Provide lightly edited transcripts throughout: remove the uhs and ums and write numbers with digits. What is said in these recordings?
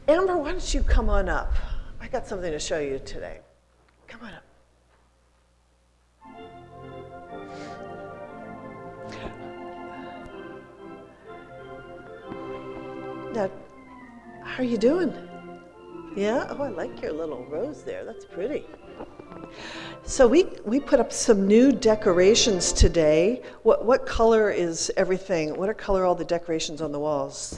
Amber, why don't you come on up? I got something to show you today. Come on up. Now, how are you doing? Yeah? Oh, I like your little rose there. That's pretty. So we put up some new decorations today. What color is everything? What color are all the decorations on the walls?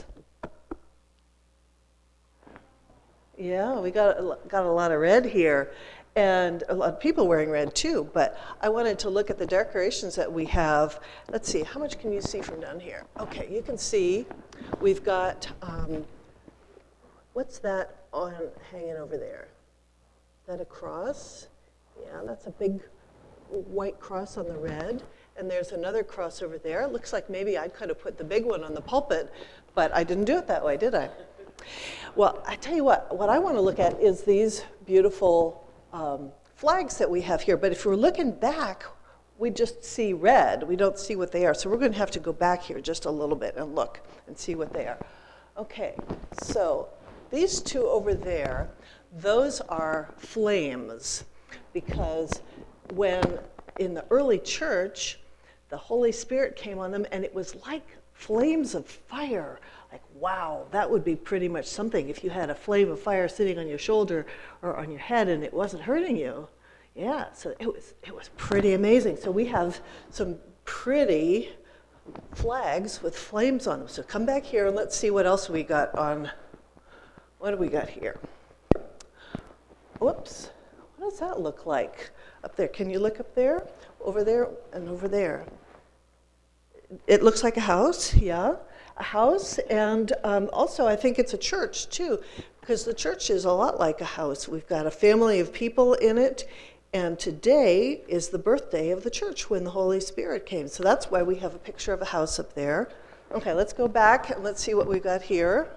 Yeah, we got a lot of red here, and a lot of people wearing red too. But I wanted to look at the decorations that we have. Let's see, how much can you see from down here? Okay, you can see we've got, what's that hanging over there? Is that a cross? Yeah, that's a big white cross on the red. And there's another cross over there. It looks like maybe I could have put the big one on the pulpit, but I didn't do it that way, did I? Well, I tell you what I want to look at is these beautiful flags that we have here. But if we're looking back, we just see red. We don't see what they are. So we're going to have to go back here just a little bit and look and see what they are. Okay, so these two over there, those are flames, because when in the early church, the Holy Spirit came on them, and it was like flames of fire. Like, wow, that would be pretty much something if you had a flame of fire sitting on your shoulder or on your head and it wasn't hurting you. Yeah, so it was pretty amazing. So we have some pretty flags with flames on them. So come back here and let's see what else we got on. What do we got here? Whoops, what does that look like up there? Can you look up there, and over there? It looks like a house, yeah. A house, and also I think it's a church too, because the church is a lot like a house. We've got a family of people in it, and today is the birthday of the church when the Holy Spirit came. So that's why we have a picture of a house up there. Okay, let's go back and let's see what we've got here.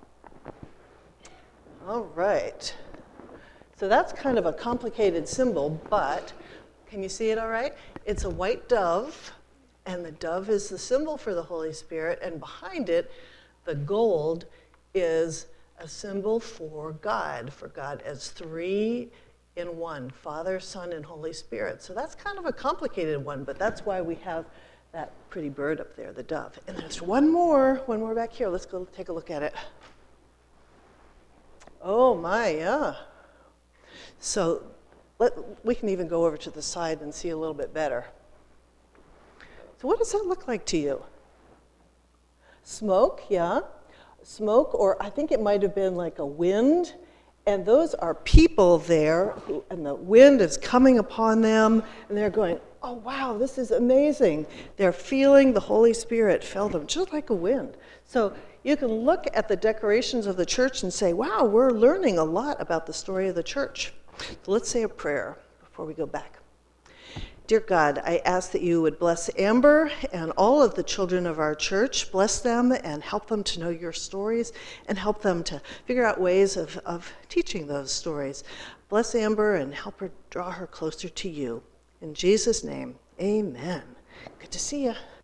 All right. So that's kind of a complicated symbol, but can you see it all right? It's a white dove. And the dove is the symbol for the Holy Spirit, and behind it, the gold is a symbol for God as three in one, Father, Son, and Holy Spirit. So that's kind of a complicated one, but that's why we have that pretty bird up there, the dove. And there's one more back here. Let's go take a look at it. Oh my, yeah. So we can even go over to the side and see a little bit better. So what does that look like to you? Smoke, yeah. Smoke, or I think it might have been like a wind. And those are people there, and the wind is coming upon them, and they're going, oh, wow, this is amazing. They're feeling the Holy Spirit fill them, just like a wind. So you can look at the decorations of the church and say, wow, we're learning a lot about the story of the church. So let's say a prayer before we go back. Dear God, I ask that you would bless Amber and all of the children of our church. Bless them and help them to know your stories and help them to figure out ways of teaching those stories. Bless Amber and help her draw her closer to you. In Jesus' name, amen. Good to see you.